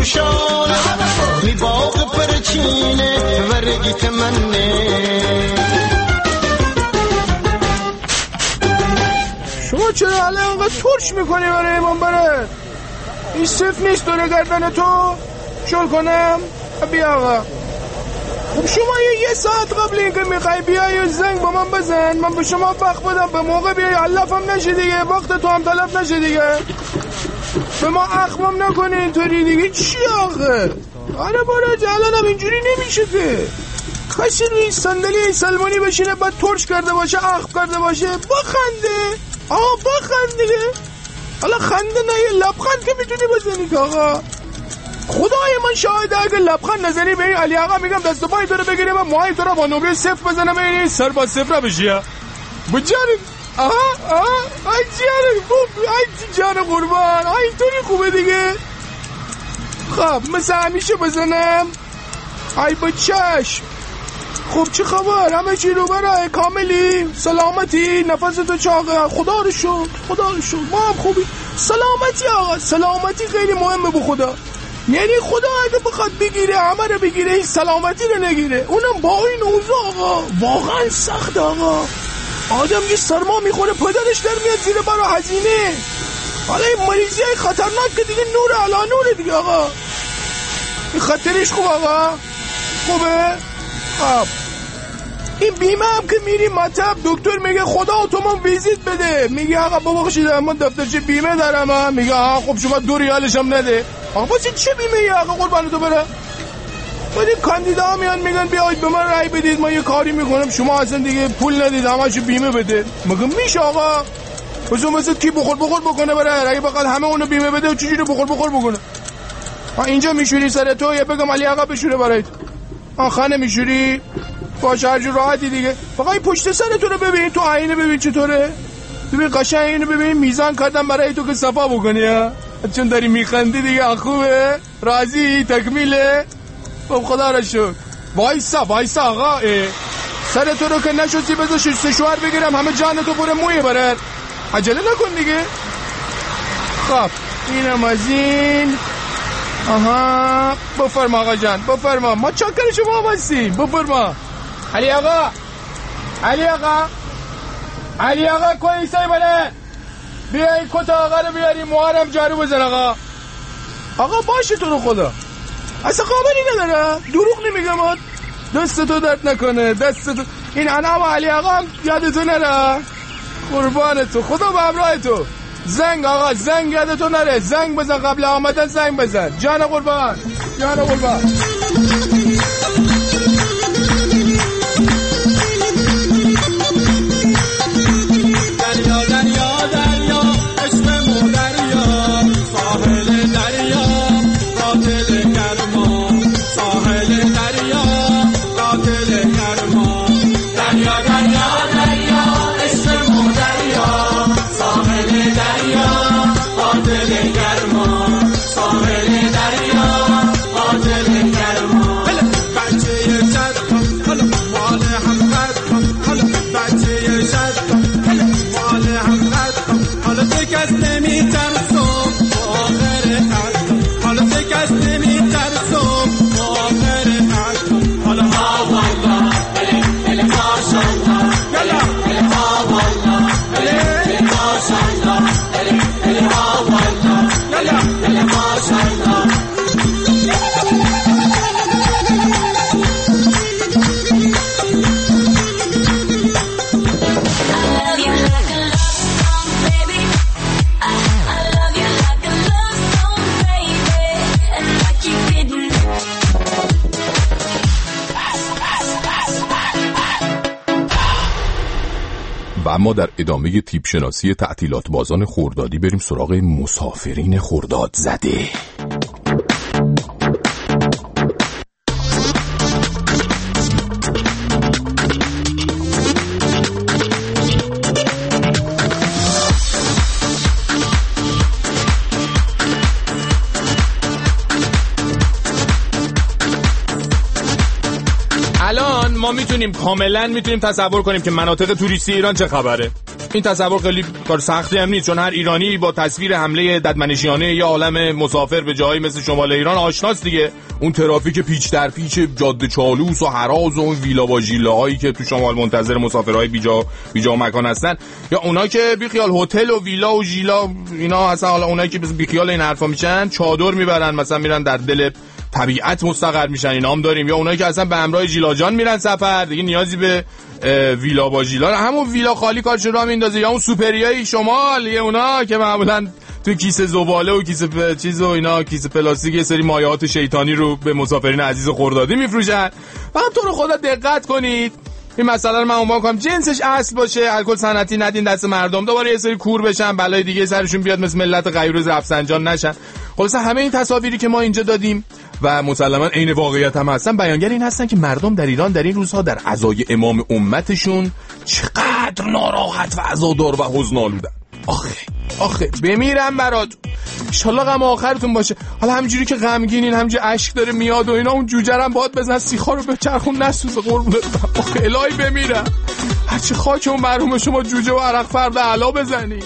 پوشانه می باغ پرچینه ورگیت منه. شما چرا حالا اینقدر ترش میکنی برای ایمان بره؟ این صف نیست دوره گردن تو شل کنم؟ بیا آقا. خب شما یه ساعت قبل اینکه میخوای بیای زنگ با من بزن، من به شما وقت بدم به موقع بیای، علفم نشه دیگه، وقت تو هم تلف نشه دیگه، به ما اخمم نکنه اینطوری دیگه. چی آخه؟ آره برای جلالم اینجوری نمیشه که کسی روی صندلی سلمانی بشینه بعد ترش کرده باشه اخم کرده باشه. بخنده بخند دیگه. حالا خنده نه یه لبخند که میتونی بزنی که آقا. خدای من شاهده اگه لبخند نزنی به این علی آقا میگم دست و پای تو رو بگیره و موهای تو رو با نوبه صفر بزنم این سر با صفر بشیه بجانم. ای جان قربان اینطوری خوبه دیگه. خب مثل همیشه بزنم. ای با چشم. خب چه خبر؟ همه چی رو برای کاملی؟ سلامتی؟ نفس تو چاقه؟ خدا رو شکر ما هم خوبی. سلامتی آقا، سلامتی خیلی مهمه به خدا. یعنی خدا اگه بخواد بگیره همه رو بگیره این سلامتی رو نگیره، اونم با این اوضاع آقا واقعا سخت آقا. آدم یه سرما میخوره پدرش در میاد زیر برا هزینه. حالا این مریضی های خطرناک که دیگه نور علا نوره دیگه آقا. این خطرش خوب آقا خوبه. خب این بیمه هم که میری مطب دکتر میگه خدا اتومون ویزیت بده، میگه آقا بابا بخشید من دفترچه بیمه دارم میگه خب شما 2 ریالش هم نده. آقا واسه چه بیمه ای آقا قربان تو بره؟ بعد این کاندیدا ها میان میگن بیاید به من رای بدید ما یه کاری میکنم، شما اصلا دیگه پول ندید همشو بیمه بده. مگه میشه آقا؟ مثلا کی بخور بکنه بره؟ اگه بخواد همه اونو بیمه بده چجوری بخور بکنه؟ اینجا میشوری سر تو یا بگم علی آقا بشوره برات؟ خانه میشوری باشه هر جور راحتی دیگه. فقط این پشت سر تو رو ببین، تو آینه ببین چطوره، ببین قشنگ اینو ببین میزان کردم برای تو که صفا بکنی ها. چون داری میخندی دیگه خوبه، راضی تکمیله. خب خدا را شکر. وایسا آقا سر تو رو که نشوسی بذار سشوار بگیرم همه جان تو پر مویه برات. عجله نکن دیگه. خب اینم از این. بفرما آقا جان بفرما، ما چاکر شما هستیم. بفرما علی آقا کویسای بله بیایی کتا آقا رو بیاری موهرم جارو بزن آقا باشه تو رو خدا اصلا قابلی نداره، دروغ نمیگم. دست تو درد نکنه دست تو. این انام علی آقا هم یادتو نره قربان تو، خدا به همراه تو. زنگ آقا زنگ یادتو نره، زنگ بزن قبل آمدن زنگ بزن. جان قربان اما در ادامه تیپ شناسی تعطیلات بازان خردادی بریم سراغ مسافرین خرداد زده. الان ما کاملا میتونیم تصور کنیم که مناطق توریستی ایران چه خبره. این تصور خیلی کار سختی هم نیست، چون هر ایرانی با تصویر حمله ددمنشیانه یا عالم مسافر به جایی مثل شمال ایران آشناست دیگه. اون ترافیک پیچ در پیچ جاده چالوس و هراز و اون ویلا با ژیلاهایی که تو شمال منتظر مسافرهای بیجا مکان هستن، یا اونایی که بی خیال هتل و ویلا و ژیلا اینا اصلا، حالا اونایی که بی خیال این حرفا میشن چادر میبرن مثلا میرن در دل طبیعت مستقر میشن، اینا هم داریم. یا اونایی که اصلا به همراه ژیلا جان میرن سفر، دیگه نیازی به ویلا با ژیلا، همون ویلا خالی کارش راه میندازه. یا اون سوپریای شمال، یه اونا که معمولا تو کیسه زباله و کیسه چیز و اینا، کیسه پلاستیک، یه سری مایعات شیطانی رو به مسافرین عزیز خردادی میفروشن. فقط تو رو خدا دقت کنید این مسئله رو من عنوان کنم، جنسش اصل باشه، الکل صنعتی ندین دست مردم، دوباره یه سری کور بشن، بلای دیگه سرشون بیاد مثل ملت غیور رفسنجان نشن. خلاص همه این تصاویری که ما اینجا دادیم و مسلماً عین واقعیت هم هستن، بیانگر این هستن که مردم در ایران در این روزها در عزای امام امتشون چقدر ناراحت و عزادار و حزن‌آلودن. آخه بمیرم برات، انشالله غم آخرتون باشه. حالا همینجوری که غمگینین، همینجوری اشک داره میاد و اینا، اون جوجرم باید بزن سیخا رو به چرخون نسوزه قربونت. آخه الهی بمیرم، هرچی خاک اون مرحوم شما جوجه و عرق فرد علا بزنی.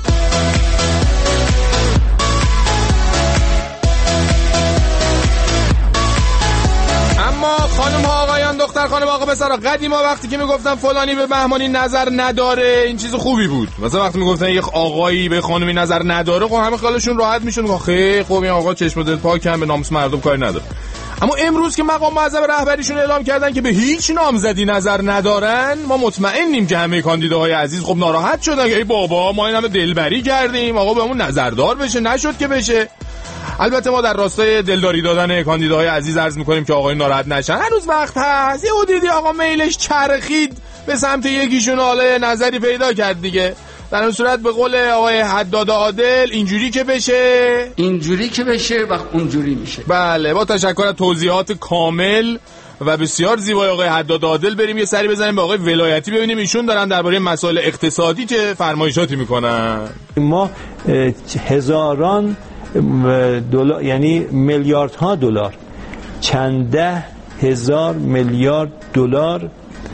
اما خانم ها آقایان، دختر خانم آقا پسرا، قدیما وقتی که میگفتن فلانی به مهمانی نظر نداره این چیز خوبی بود. مثلا وقتی میگفتن یک آقایی به خانمی نظر نداره، خب همه خیالشون راحت میشد، خیلی خوب این آقا چشم دل پاکه، به ناموس مردم کاری نداره. اما امروز که مقام معظم رهبریشون اعلام کردن که به هیچ نامزدی نظر ندارن، ما مطمئنیم که همه کاندیداهای عزیز خب ناراحت شدن که ای بابا ما این همه دلبری کردیم آقا بهمون نظردار بشه، نشد که بشه. البته ما در راستای دلداری دادن کاندیداهای عزیز عرض میکنیم که آقای ناراحت نشن، هنوز وقت هست. یه دیدی آقا میلش چرخید به سمت یکیشون، حالا نظری پیدا کرد دیگه. در اون صورت به قول آقای حداد عادل اینجوری که بشه و اونجوری میشه. بله، با تشکر از توضیحات کامل و بسیار زیبای آقای حداد عادل بریم یه سری بزنیم به آقای ولایتی ببینیم ایشون دارن درباره مسائل اقتصادی چه فرمایشاتی میکنن. ما هزاران دلار، یعنی میلیاردها دلار، چند ده هزار میلیارد دلار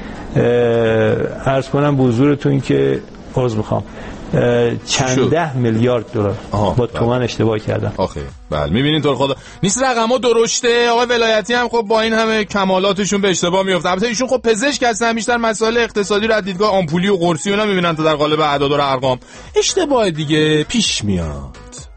عرض کنم به حضورتون که عذر میخوام چند ده میلیارد دلار با تومان اشتباه کردم. آخه بله میبینین طور خدا نیست رقم‌ها درشته. آقای ولایتی هم خب با این همه کمالاتشون به اشتباه میفته. البته ایشون خب پزشک هستن، بیشتر مسائل اقتصادی رو از دیدگاه آمپولی و قرصی اونا میبینن تا در قالب اعداد و ارقام اشتباه دیگه پیش میاد.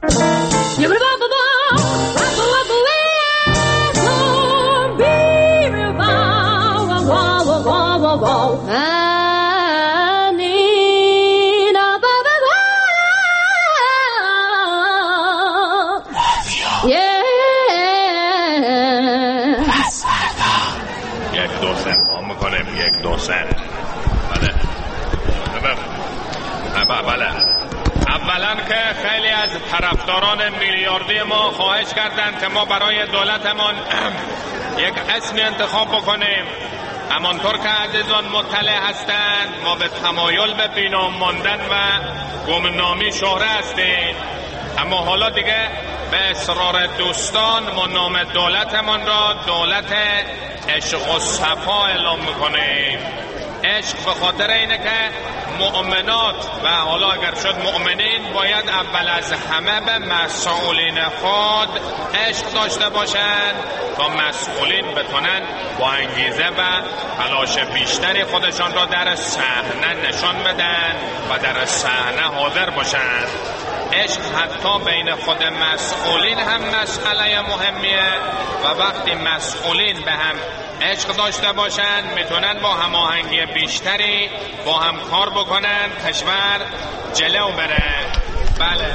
بله. اولا که خیلی از طرفداران میلیاردی ما خواهش کردند که ما برای دولتمان یک اسمی انتخاب بکنیم. همانطور که عزیزان مطلع هستند ما به تمایل به بینام ماندن و گمنامی شهره هستیم، اما حالا دیگه به اصرار دوستان ما نام دولتمان را دولت عشق و صفا اعلام میکنیم. عشق به خاطر اینه که مؤمنات و حالا اگر شد مؤمنین باید اول از همه به مسئولین خود عشق داشته باشند تا مسئولین بتونن با انگیزه و تلاش بیشتری خودشان را در صحنه نشان بدن و در صحنه حاضر باشند. عشق حتی بین خود مسئولین هم مسئله مهمیه و وقتی مسئولین به هم عشق داشته باشن میتونن با هماهنگی بیشتری با هم کار بکنن، کشور جلو بره. بله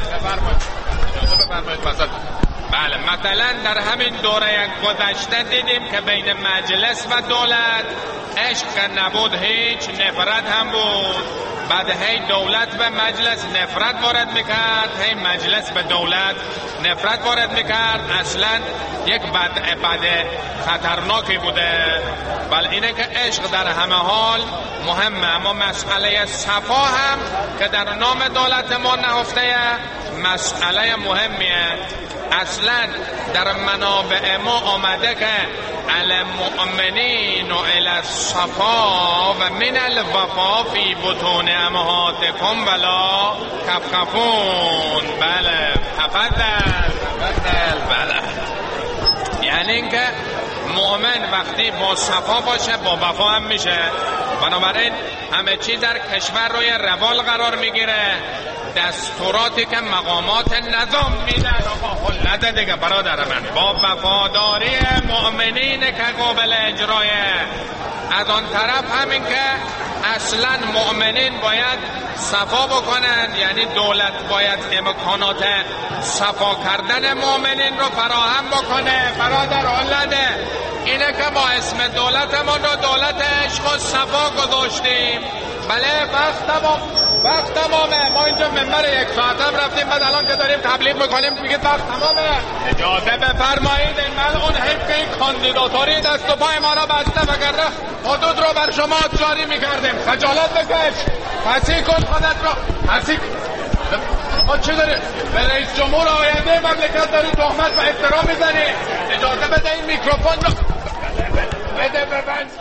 بفرمایید. بله مثلا در همین دوره گذشته دیدیم که بین مجلس و دولت عشق نبود، هیچ نفرت هم بود. بعد هی دولت به مجلس نفرت وارد میکرد، هی مجلس به دولت نفرت وارد میکرد. اصلا یک بد خطرناکی بوده. بله اینه که عشق در همه حال مهمه، اما مسئله صفا هم که در نام دولت ما نهفته مسئله مهمیه. اصلا در منابع ما آمده که المؤمنین الی الصفا و من الوفا فی بطون امهاتکم ولا کفکفون. بله تفضل بله. یعنی اینکه مؤمن وقتی با صفا باشه با وفا هم میشه. بنابراین همه چیز در کشور روی روال قرار میگیره. دستوراتی که مقامات نظام میدن آقا نده دیگه برادر من، با وفاداری مؤمنین که قابل اجرایه. از آن طرف همین که اصلا مؤمنین باید صفا بکنن، یعنی دولت باید امکانات صفا کردن مؤمنین رو فراهم بکنه. برادر نده اینه که ما اسم دولتمون رو دولت عشق و صفا گذاشتیم. بله وقت تمامه. ما اینجا منبر یک ساعتم رفتیم، بعد الان که داریم تبلیغ میکنیم میگید وقت تمامه. اجازه بفرمایید این ملعون حیف که این کاندیداتوری دست و پای ما را بسته، وگرنه حدود رو بر شما جاری میکردیم. خجالت بکش، پسی کن خودت رو. پسی ما چه داری؟ به رئیس جمهور آینده مملکت داری تهمت و افترا میزنی. اجازه بده این میکروفون رو بده ببند.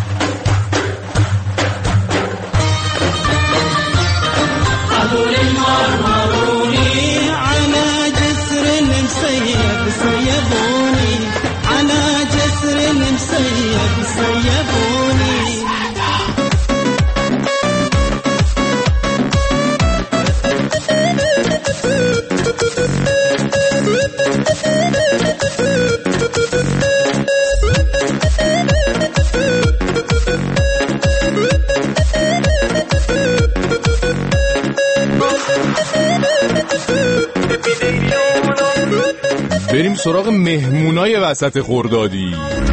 عبور المرمروني على جسر مسيب سيبوني، على جسر مسيب سيبوني. بریم سراغ مهمونای وسط خردادی.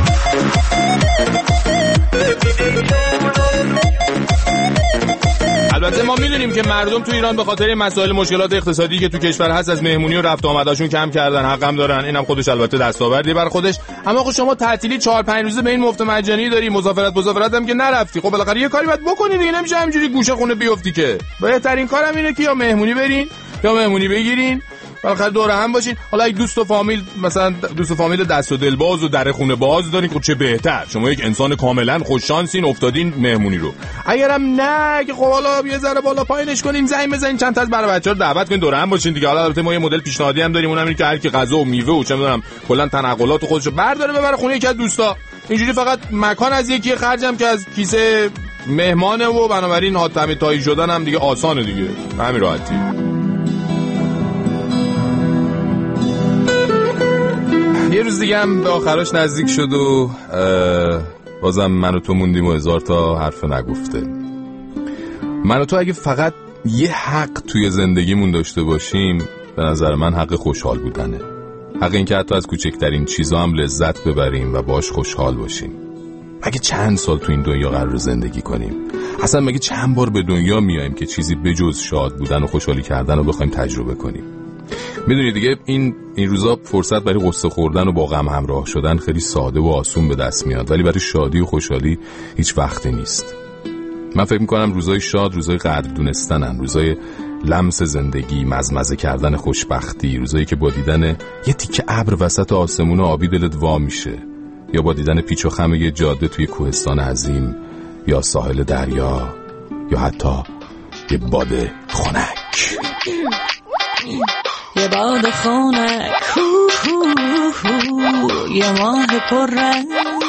البته ما میدونیم که مردم تو ایران به خاطر مسائل مشکلات اقتصادی که تو کشور هست از مهمونی و رفت آمداشون کم کردن. حقم دارن، اینم خودش البته دستاوردی بر خودش. اما خب شما تعطیلی 4-5 روزه به این مفت مجانی داری، مسافرت هم که نرفتی. خب بالاخره یه کاری باید بکنی دیگه، نمیشه همینجوری گوشه خونه بیفتی که. بهترین کارم اینه که یا مهمونی برین یا مهمونی بگیرین، بالاخره دور هم باشین. حالا اگه دوست و فامیل مثلا دوست و فامیل دست و دل باز و در خونه باز دارین خب چه بهتر. شما یک انسان کاملا خوش شانسین افتادین مهمونی رو. اگرم نه که خب حالا یه ذره بالا پایینش کنین، زنگ بزنین چند تا از برای بچه‌ها دعوت کنین دور هم باشین دیگه. حالا البته ما یه مدل پیشنهادی هم داریم، اونم اینه که هر کی غذا و میوه و چه میدونم کلا تنقلات خودشو برداره ببره خونه یکی از دوستا. اینجوری فقط مکان از یکی خرجم که از کیسه مهمانه و بنابراین حاتمی تایی شدن هم دیگه آسانه دیگه، همین راحتی. یه روز دیگه هم به آخرش نزدیک شد و بازم من و تو موندیم و 1000 تا حرف نگفته. من و تو اگه فقط یه حق توی زندگیمون داشته باشیم، به نظر من حق خوشحال بودنه. حق این که حتی از کوچکترین چیزا هم لذت ببریم و باش خوشحال باشیم. مگه چند سال تو این دنیا قرار زندگی کنیم؟ اصلا مگه چند بار به دنیا میایم که چیزی بجز شاد بودن و خوشحالی کردن رو بخوایم تجربه کنیم؟ میدونی دیگه این روزا فرصت برای قصه خوردن و با غم همراه شدن خیلی ساده و آسون به دست میاد، ولی برای شادی و خوشحالی هیچ وقتی نیست. من فکر میکنم روزای شاد روزای قدر دونستنن، روزای لمس زندگی، مزمزه کردن خوشبختی، روزایی که با دیدن یه تیکه ابر وسط آسمون آبی دلت وا میشه، یا با دیدن پیچ و خم یه جاده توی کوهستان عظیم، یا ساحل دریا، یا حتی یه باد خنک. یه باد خنک، یه ماه پررنگ،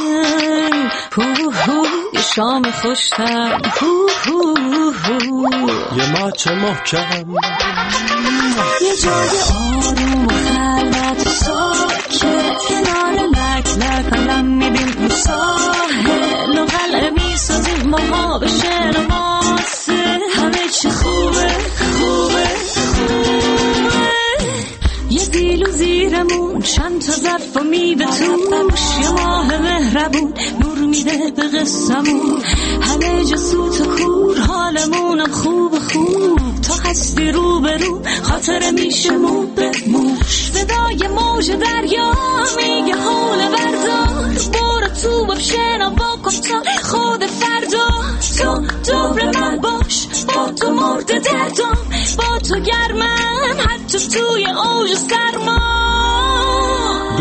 یه شام خوشتم، یه ماچ محکم، یه جای آروم و خلوت و ساکت، کنار لک لک آدم میبین ساحل و قلعه میسازیم ما به شعر و ماسه، همه چی خوبه خوبه خوبه. یه دیل و زیرمون چند تا ظرف و میوه توش، یه ماه مهربون نور میده به قصمون، همه جا سوت و کور حالمونم خوب تا هستی رو به رو خاطر میشه مو به موش. صدای موج دریا میگه حول بردار، برو تو بشنا با تا خود فردا، تو دور من باش، با تو مرد دردم، با تو گرمم حتی توی اوج سرما.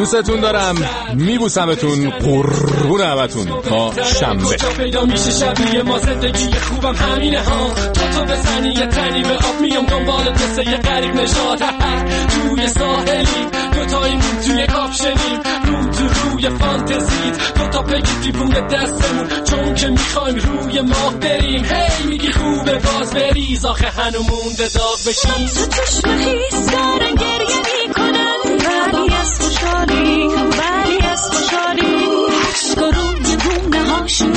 دوستتون دارم، میبوسمتون، قربون همتون. تا شنبه. پیدا میشه شبیه ما، زندگی خوبم همینه ها. تو بزنی یه تنی به آب، میام دنبال قصه یه غریب نشاد. توی ساحلی دوتاییمون توی کاپشنیم، روی فانتزیت دوتا پگی دیوونه دستمون، چون که میخوایم روی ماه بریم. هی میگی خوبه باز بریز، آخه هنو مونده داغ بشیم. تو چشم خیس دارن گریه میکنن، ولی از خوشحالی عشق روی گونه هاشون